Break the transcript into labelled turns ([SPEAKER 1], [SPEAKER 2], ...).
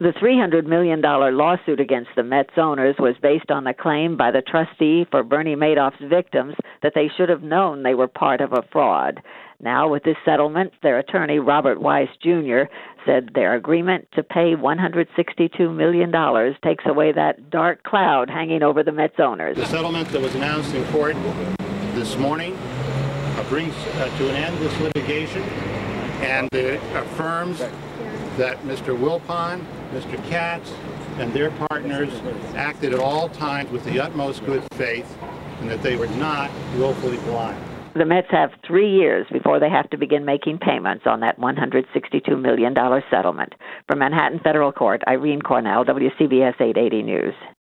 [SPEAKER 1] The $300 million lawsuit against the Mets owners was based on a claim by the trustee for Bernie Madoff's victims that they should have known they were part of a fraud. Now, with this settlement, their attorney, Robert Weiss Jr., said their agreement to pay $162 million takes away that dark cloud hanging over the Mets owners.
[SPEAKER 2] The settlement that was announced in court this morning brings to an end this litigation, and it affirms that Mr. Wilpon, Mr. Katz, and their partners acted at all times with the utmost good faith, and that they were not willfully blind.
[SPEAKER 1] The Mets have 3 years before they have to begin making payments on that $162 million settlement. From Manhattan Federal Court, Irene Cornell, WCBS 880 News.